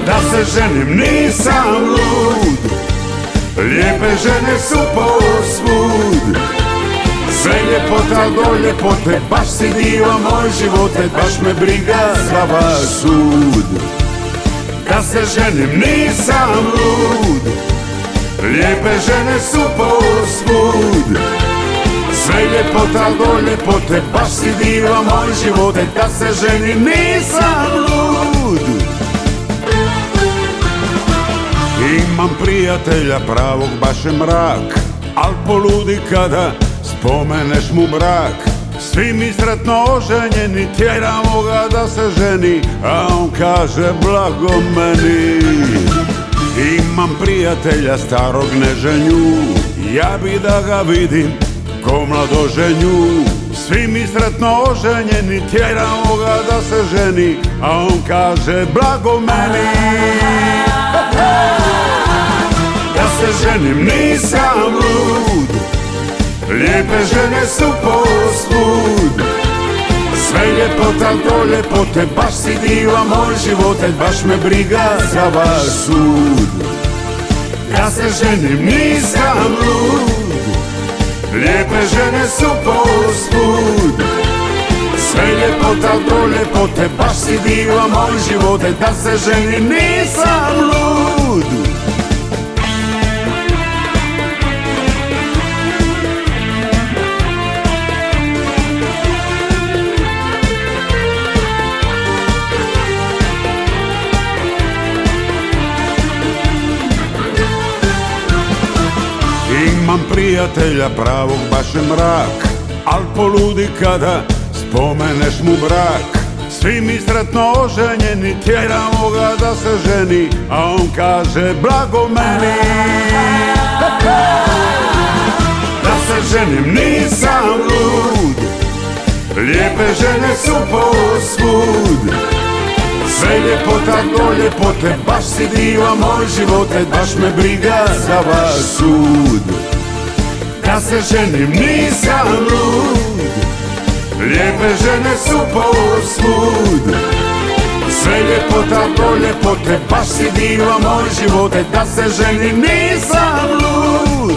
Da se ženim nisam lud, lijepe žene su posvud. Sve ljepota do ljepote, baš si diva moj živote, baš me briga za vaš sud. Da se ženim nisam lud, lijepe žene su posvud. Sve ljepota do ljepote, baš si diva moj živote, da se ženim nisam lud. Imam prijatelja pravog baš je mrak, al poludi kada spomeneš mu brak. Svi mi sretno oženjeni, tjeramo ga da se ženi, a on kaže blago meni. Imam prijatelja starog neženju, ja bi da ga vidim ko mladoženju. Svi mi sretno oženjeni, tjeramo ga da se ženi, a on kaže blago meni. Da se ženim nisam lud, lijepe žene su posvud. Sve ljepota do ljepote, baš si diva moj živote, baš me briga za vaš sud. Da se ženim nisam lud, lijepe žene su posvud. Sve ljepota do ljepote, baš si diva moj živote, da se ženim nisam lud. Imam prijatelja pravog baš je mrak, al poludi kada spomeneš mu brak. Svi mi sretno oženjeni, tjeramo ga da se ženi, a on kaže blago meni. Da se ženim nisam lud, lijepe žene su posvud. Sve ljepota do ljepote, baš si diva moj živote, baš me briga za vaš sud. Da se ženim nisam lud, lijepe žene su posvud. Sve ljepota do ljepote, baš si diva moj živote, da se ženim nisam lud.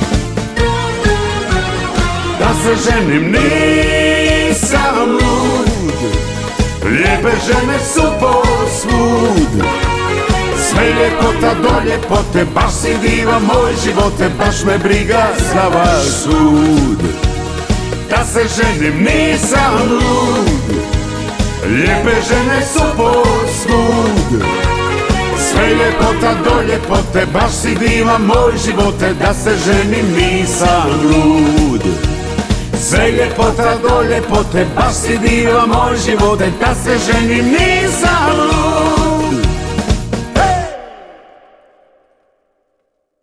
Da se ženim nisam lud, lijepe žene su posvud. Sve ljepota do ljepote, baš si diva moj živote, baš me briga za vaš sud. Da se ženim nisam lud, lijepe žene su posvud. Sve ljepota do ljepote, baš si diva moj živote, da se ženim nisam lud. Sve ljepota do ljepote, baš si diva moj živote, da se ženim nisam lud.